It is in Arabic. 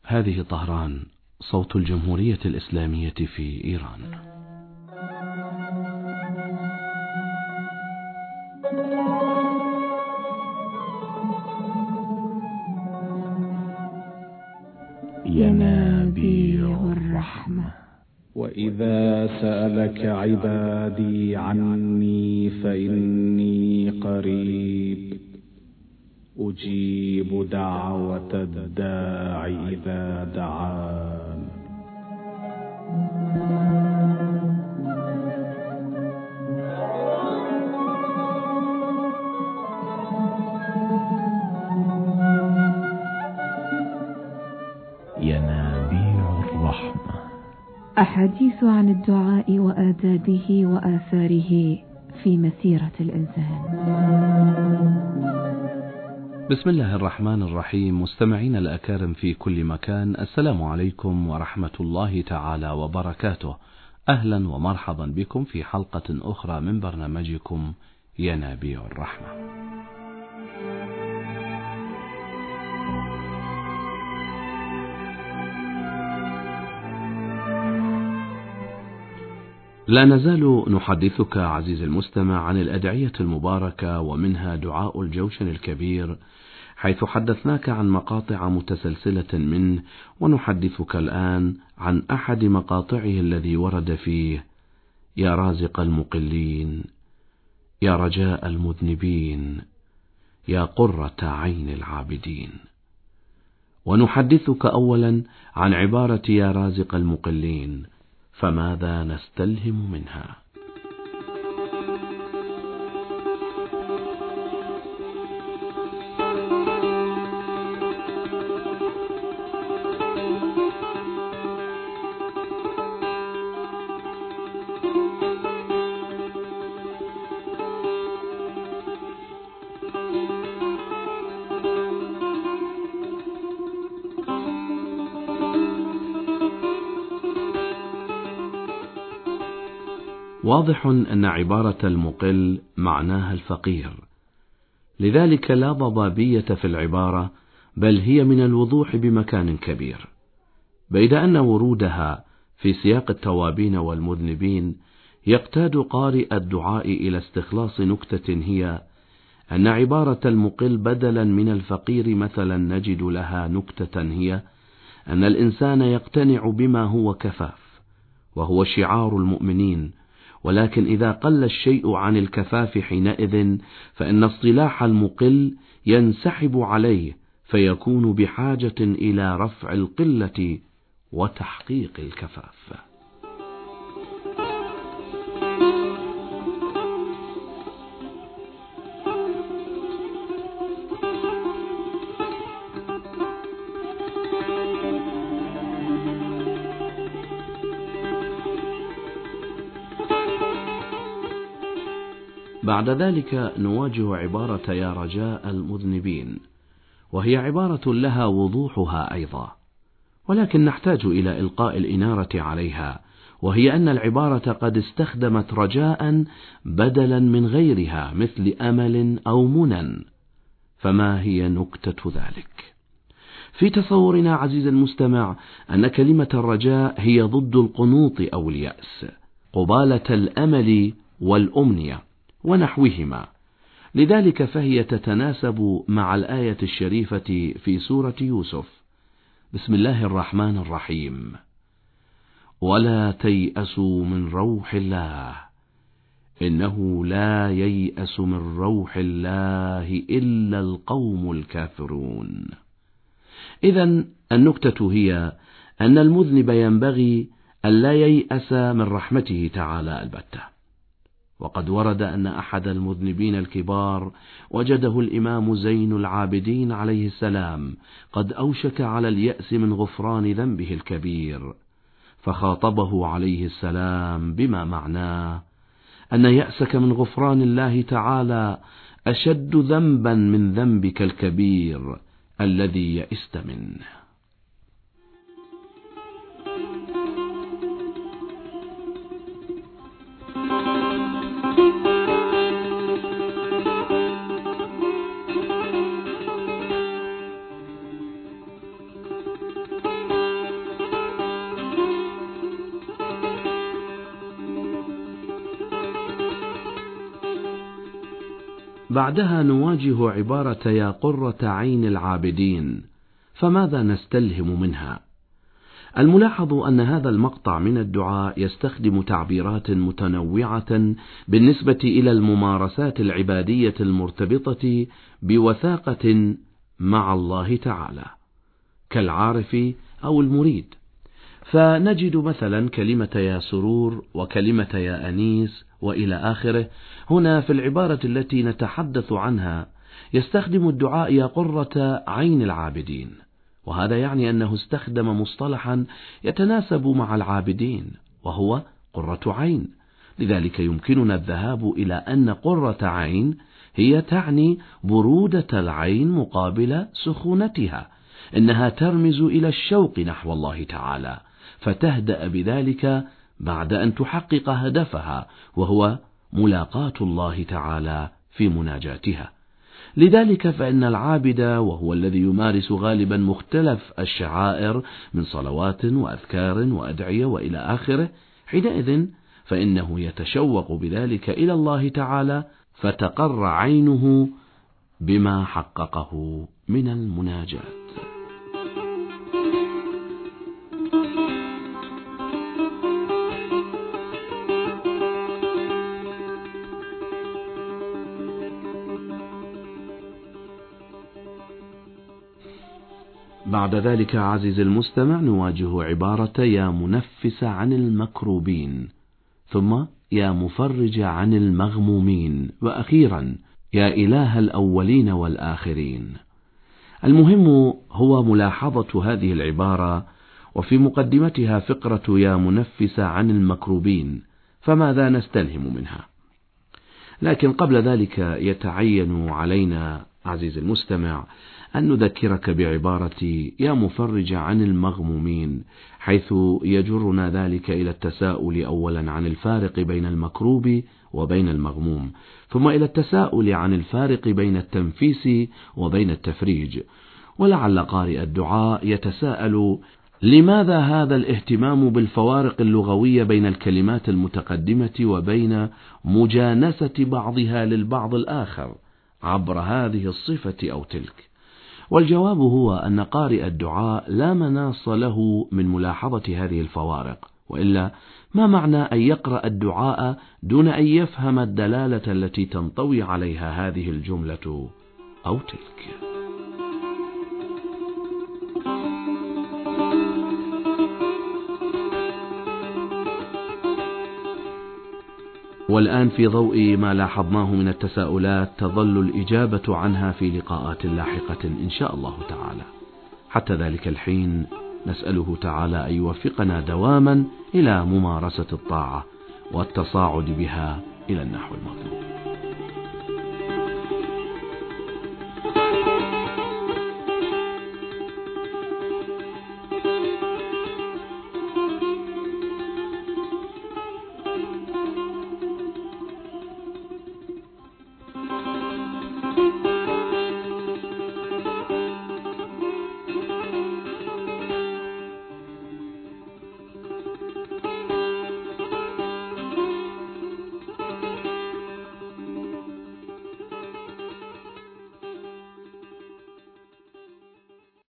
هذه طهران، صوت الجمهورية الإسلامية في إيران. ينابيع الرحمة. وإذا سألك عبادي عني فإني قريب أجيب دعوة الداع إذا دعان. ينابيع الرحمة. أحاديث عن الدعاء وآدابه وآثاره في مسيرة الإنسان. بسم الله الرحمن الرحيم. مستمعين الأكارم في كل مكان، السلام عليكم ورحمة الله تعالى وبركاته. أهلا ومرحبا بكم في حلقة أخرى من برنامجكم ينابيع الرحمة. لا نزال نحدثك عزيزي المستمع عن الأدعية المباركة، ومنها دعاء الجوشن الكبير، حيث حدثناك عن مقاطع متسلسلة منه، ونحدثك الآن عن أحد مقاطعه الذي ورد فيه: يا رازق المقلين، يا رجاء المذنبين، يا قرة عين العابدين. ونحدثك أولا عن عبارة يا رازق المقلين، فماذا نستلهم منها؟ واضح أن عبارة المقل معناها الفقير، لذلك لا ضبابية في العبارة، بل هي من الوضوح بمكان كبير، بيد أن ورودها في سياق التوابين والمذنبين يقتاد قارئ الدعاء إلى استخلاص نكتة، هي أن عبارة المقل بدلا من الفقير مثلا نجد لها نكتة، هي أن الإنسان يقتنع بما هو كفاف، وهو شعار المؤمنين، ولكن إذا قل الشيء عن الكفاف حينئذ فإن اصطلاح المقل ينسحب عليه، فيكون بحاجة إلى رفع القلة وتحقيق الكفاف. بعد ذلك نواجه عبارة يا رجاء المذنبين، وهي عبارة لها وضوحها أيضا، ولكن نحتاج إلى إلقاء الإنارة عليها، وهي أن العبارة قد استخدمت رجاء بدلا من غيرها مثل أمل أو منى. فما هي نكتة ذلك؟ في تصورنا عزيز المستمع أن كلمة الرجاء هي ضد القنوط أو اليأس، قبالة الأمل والأمنية ونحوهما، لذلك فهي تتناسب مع الآية الشريفة في سورة يوسف: بسم الله الرحمن الرحيم، ولا تيأسوا من روح الله إنه لا ييأس من روح الله إلا القوم الكافرون. إذن النكتة هي أن المذنب ينبغي أن لا ييأس من رحمته تعالى البتة. وقد ورد أن أحد المذنبين الكبار وجده الإمام زين العابدين عليه السلام قد أوشك على اليأس من غفران ذنبه الكبير، فخاطبه عليه السلام بما معناه أن يأسك من غفران الله تعالى أشد ذنبا من ذنبك الكبير الذي يئست منه. بعدها نواجه عبارة يا قرة عين العابدين، فماذا نستلهم منها؟ الملاحظ أن هذا المقطع من الدعاء يستخدم تعبيرات متنوعة بالنسبة إلى الممارسات العبادية المرتبطة بوثاقة مع الله تعالى كالعارف أو المريد، فنجد مثلا كلمة يا سرور وكلمة يا أنيس وإلى آخره. هنا في العبارة التي نتحدث عنها يستخدم الدعاء يا قرة عين العابدين، وهذا يعني أنه استخدم مصطلحا يتناسب مع العابدين وهو قرة عين. لذلك يمكننا الذهاب إلى أن قرة عين هي تعني برودة العين مقابل سخونتها، إنها ترمز إلى الشوق نحو الله تعالى، فتهدأ بذلك بعد أن تحقق هدفها وهو ملاقاة الله تعالى في مناجاتها. لذلك فإن العابد وهو الذي يمارس غالبا مختلف الشعائر من صلوات وأذكار وأدعية وإلى آخره، حينئذ فإنه يتشوق بذلك إلى الله تعالى فتقر عينه بما حققه من المناجاة. بعد ذلك عزيزي المستمع نواجه عبارة يا منفس عن المكروبين، ثم يا مفرج عن المغمومين، وأخيرا يا إله الأولين والآخرين. المهم هو ملاحظة هذه العبارة وفي مقدمتها فقرة يا منفس عن المكروبين، فماذا نستلهم منها؟ لكن قبل ذلك يتعين علينا عزيزي المستمع أن نذكرك بعبارة يا مفرج عن المغمومين، حيث يجرنا ذلك إلى التساؤل أولا عن الفارق بين المكروب وبين المغموم، ثم إلى التساؤل عن الفارق بين التنفيس وبين التفريج. ولعل قارئ الدعاء يتساءل لماذا هذا الاهتمام بالفوارق اللغوية بين الكلمات المتقدمة وبين مجانسة بعضها للبعض الآخر عبر هذه الصفة أو تلك؟ والجواب هو أن قارئ الدعاء لا مناص له من ملاحظة هذه الفوارق، وإلا ما معنى أن يقرأ الدعاء دون أن يفهم الدلالة التي تنطوي عليها هذه الجملة أو تلك؟ والآن في ضوء ما لاحظناه من التساؤلات تظل الإجابة عنها في لقاءات لاحقة إن شاء الله تعالى. حتى ذلك الحين نسأله تعالى أن يوفقنا دواما إلى ممارسة الطاعة والتصاعد بها إلى النحو المطلوب.